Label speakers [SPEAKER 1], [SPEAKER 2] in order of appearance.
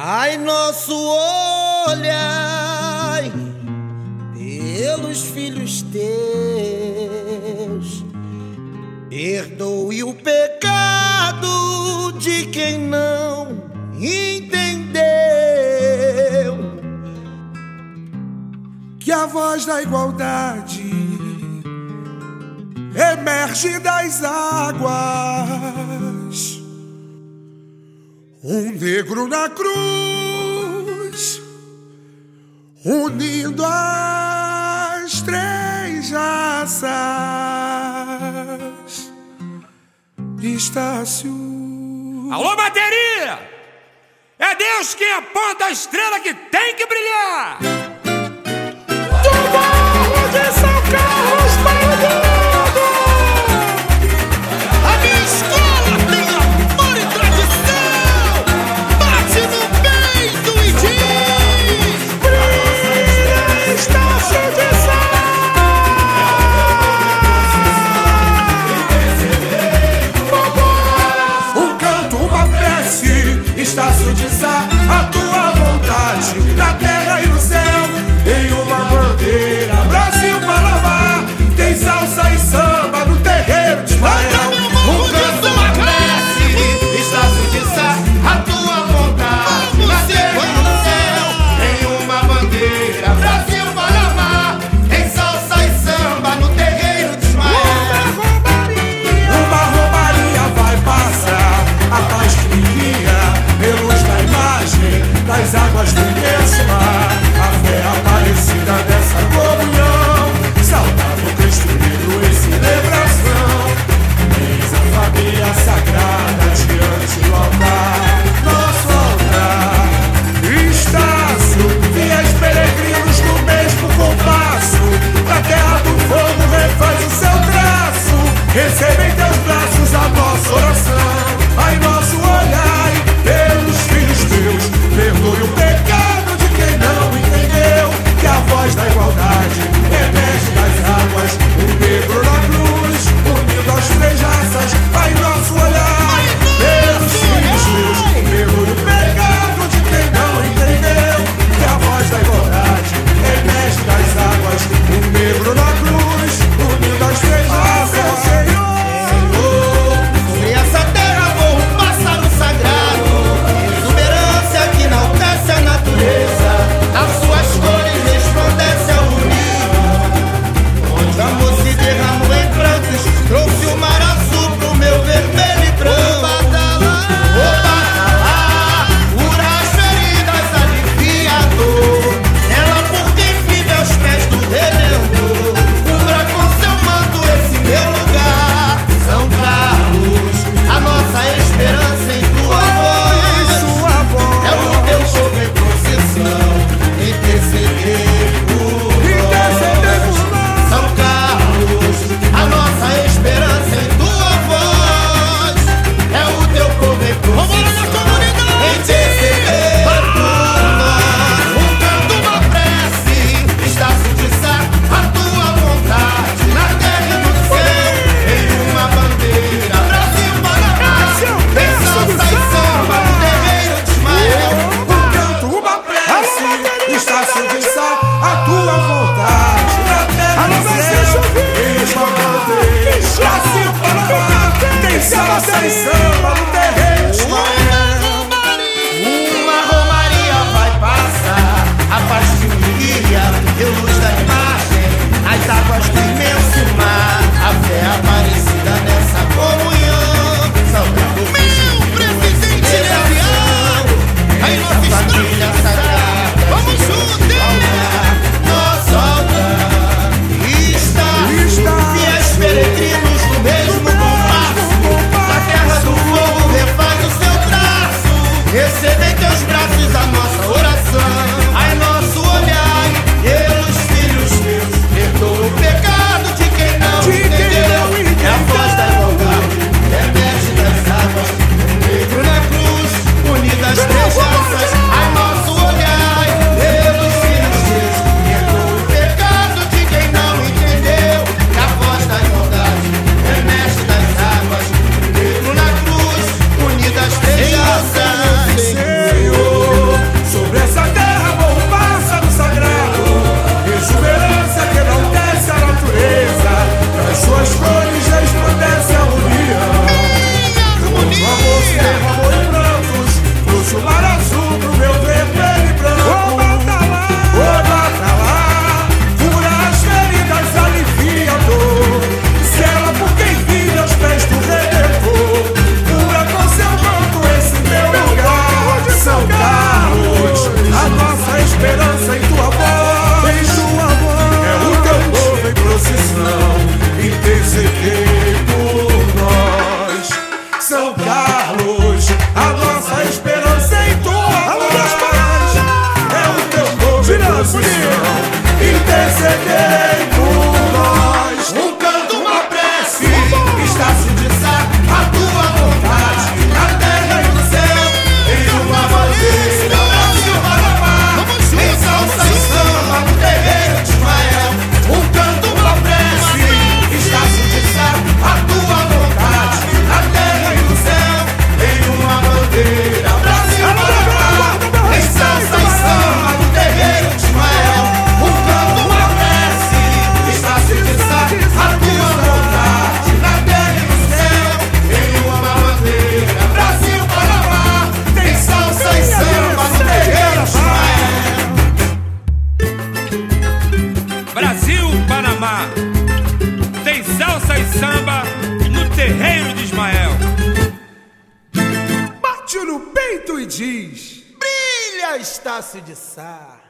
[SPEAKER 1] Ai, nosso olhai pelos filhos teus, perdoe o pecado de quem não entendeu
[SPEAKER 2] que a voz da igualdade emerge das águas. Um negro na cruz, unindo as três raças. Estácio.
[SPEAKER 3] Alô, bateria! É Deus quem aponta a estrela que tem que brilhar!
[SPEAKER 2] Do Morro de São Carlos para o mundo!
[SPEAKER 1] A minha escola tem amor e tradição. Bate no peito e diz:
[SPEAKER 2] Brilha, Estácio de Sá! Um canto, uma prece, Estácio de Sá, a tua vontade na terra e no céu, em uma bandeira, Brasil para lavar, tem salsa e samba no terreiro de Israel.
[SPEAKER 1] Um canto, uma prece,
[SPEAKER 4] Estácio de Sá, a tua vontade na terra e no céu, em uma bandeira, Brasil para amar, em salsa e samba no terreiro de Ismael.
[SPEAKER 2] Uma romaria vai passar, a paz que guia, luz da imagem, das águas do imenso mar, a fé aparecida dessa comunhão, saudável Cristo negro em celebração. Eis a família sagrada diante do altar, nosso altar. Estácio, fiéis peregrinos no mesmo compasso, da terra do fogo refaz o seu traço, receba em teus braços a nossa oração. Ai, nosso olhai pelos filhos teus, perdoe o pecado de quem não entendeu que a voz da igualdade emerge das águas, o negro na cruz, unindo as três raças. Ai, nosso olhar pelos filhos teus, perdoe o pecado de quem não entendeu que a voz da igualdade emerge das águas, o negro na cruz, unindo as três raças.
[SPEAKER 1] sobre essa terra voa um pássaro sagrado, exuberância que enaltece a natureza, as suas cores resplandecem ao unido, onde o amor se derramou em prantos, trouxe o mar azul pro meu vermelho e branco. O batalá, cura as feridas, alivia a dor, ela por quem vive aos pés do Redentor, cubra com seu manto esse meu lugar, São Carlos, a nossa esperança em tua voz, é o teu povo em procissão, interceder por nós. São Carlos, a nossa esperança em tua voz, é o teu povo em procissão, interceder por nós. Um canto, uma prece, Estácio de Sá, a tua vontade na terra e no céu, em uma bandeira, Brasil para amar, tem salsa e samba no terreiro de Ismael.
[SPEAKER 2] Um canto, uma prece, Estácio de Sá, a tua vontade na terra e no céu, em uma bandeira, Brasil para amar, tem salsa e samba no terreiro de Ismael.
[SPEAKER 1] Uma romaria vai passar, a paz que guia, luz da imagem, as águas do imenso mar, a fé aparecida nessa comunhão. Saudando o meu presidente leal, aí nossa família sagrada, vamos juntos! Nosso altar está, fiéis peregrinos do mesmo compasso, da terra do
[SPEAKER 3] samba no terreiro de Ismael.
[SPEAKER 2] Bate no peito e diz:
[SPEAKER 1] Brilha, Estácio de Sá.